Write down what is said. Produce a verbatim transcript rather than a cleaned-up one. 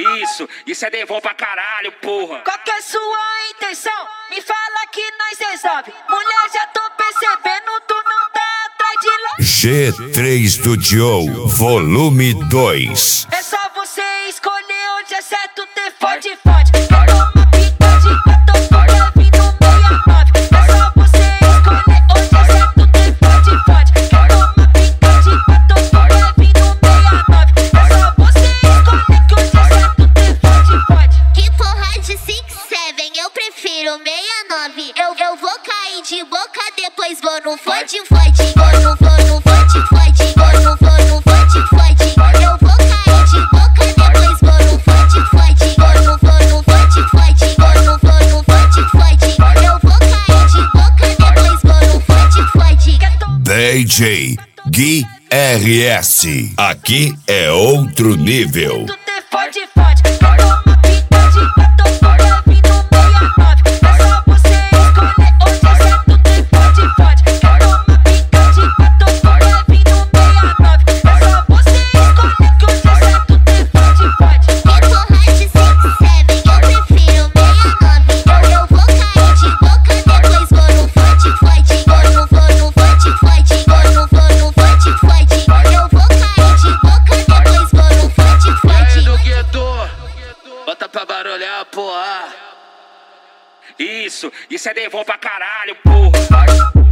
Isso, isso é devon pra caralho, porra. Qual que é sua intenção? Me fala que nós resolve. Mulher, já tô percebendo, tu não tá atrás de lá. G três Studio, volume dois. É só você escolher onde é certo, ter fode, fode. Quer tomar pica de quatro, fica vindo meia nove. É só você escolher onde é certo, ter fode, fode. Quer tomar pica de quatro, fica vindo meia nove. É só você escolher que onde é certo, ter fode, fode. Que porra de six seven, eu prefiro meia nove. Eu, eu vou cair de boca, depois vou no fode, fode. Vou no, vou no fode, fode. Vou no, vou no fode, fode. Eu vou cair de boca, depois vou no fode, fode. Vou no, vou no fode, fode. Vou no, vou no fode, fode. Eu vou cair de boca, depois vou no fode, fode. D J Gui R S. Aqui é outro nível. Tu te fode, fode. Quer tomar pica de quatro, fica vindo meia nove. É só você escolher onde é certo, te fode, fode. Quer tomar pica de quatro, fica vindo meia nove. É só você escolher que onde é certo, te fode, fode. Que porra de six seven, eu prefiro meia nove. Eu, eu vou cair de boca, depois vou no fode, fode. Vou no, vou no fode, fode. Vou no, vou no fode, fode. Eu vou cair de boca, depois vou no fode, É do fode. gueto, bota pra barulhar, porra. Isso, isso é devon pra caralho, porra.